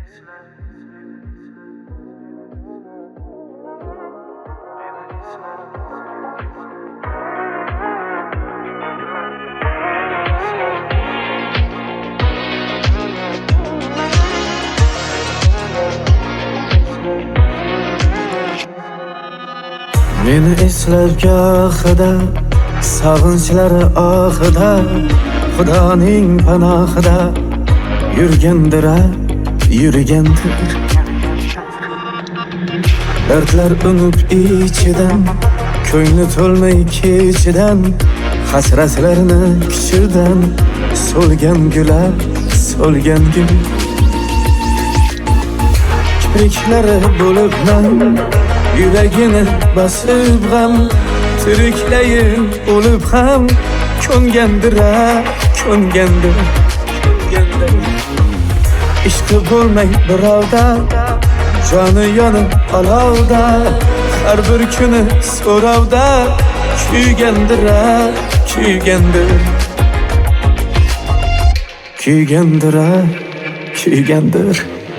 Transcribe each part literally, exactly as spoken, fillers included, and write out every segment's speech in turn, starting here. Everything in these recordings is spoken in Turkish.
Meni eslab gohida sog'inchlari ohida Xudoning panohida yurgandir, yurgandir. Dardlar unib ichidan, ko'ngli to'lmay kechidan, hasratlarni kuchidan so'lgan gullar, so'lgan gul. Kipriklari bo'lib man yuragini basib g'am, tiriklayin o'lib ham ko'ngandir, ko'ngandir. Ishqi bo'lmay birovda, joni yonib olovda, har bir kuni so'rovda kuygandir, kuygandir. Kuygandir, kuygandir.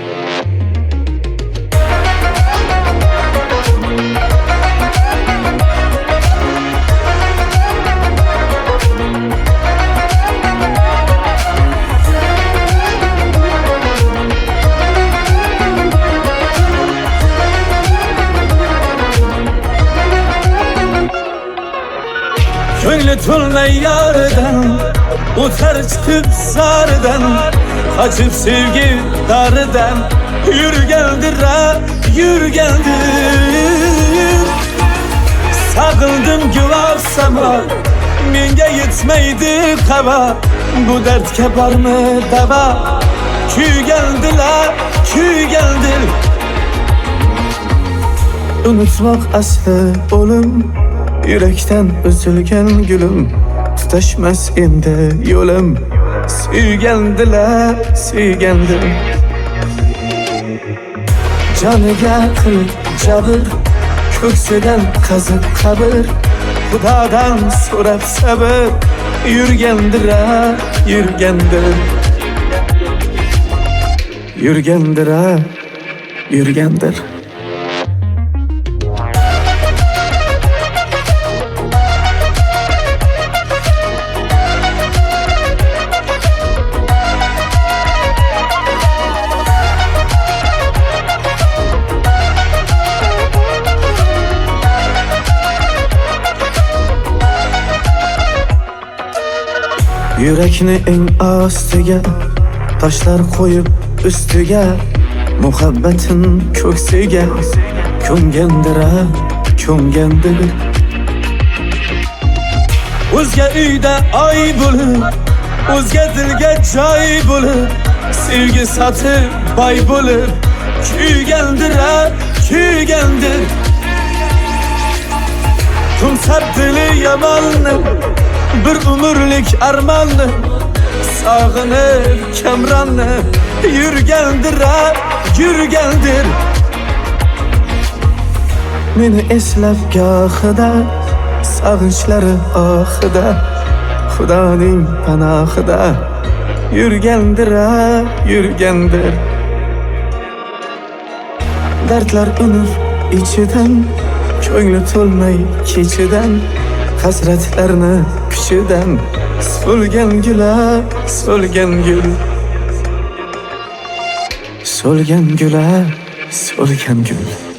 Ko'ngli to'lmay yoridan, o'tar chiqib zaridan, qochib sevgi daridan yurgandir, yurgandir. Sog'indim guvoh samo, menga yetmaydi qavo, bu dardga bormi davo? Kuygandilar, kuygandir. Unutmoq asli o'lim, yurakdan uzilgan gulum, tutashmas endi yo'lim. Suygandilar, suygandir. Joniga qilib jabr, ko'ksidan qazib qabr, Xudodan so'rab sabr, yurgandir, yurgandir. Yurgandir, yurgandir. Yurakni eng ostiga toshlar qo'yib ustiga, muhabbatin ko'ksiga ko'ngandir, ko'ngandir. O'zga uyda oy bo'lib, o'zga dilga joy bo'lib, sevgi sotib boy bo'lib kuygandir, kuygandir. Tumsab dili yomonni, bir umrlik armonni, sog'inib kamronni yurgandir, yurgandir. Meni eslab gohida sog'inchlari ohida, Xudoning panohida yurgandir, yurgandir. Dardlar unib ichidan, ko'ngli to'lmay kechidan, hasratlarni kuchidan so'lgan gullar, so'lgan gul. So'lgan gullar, so'lgan gul.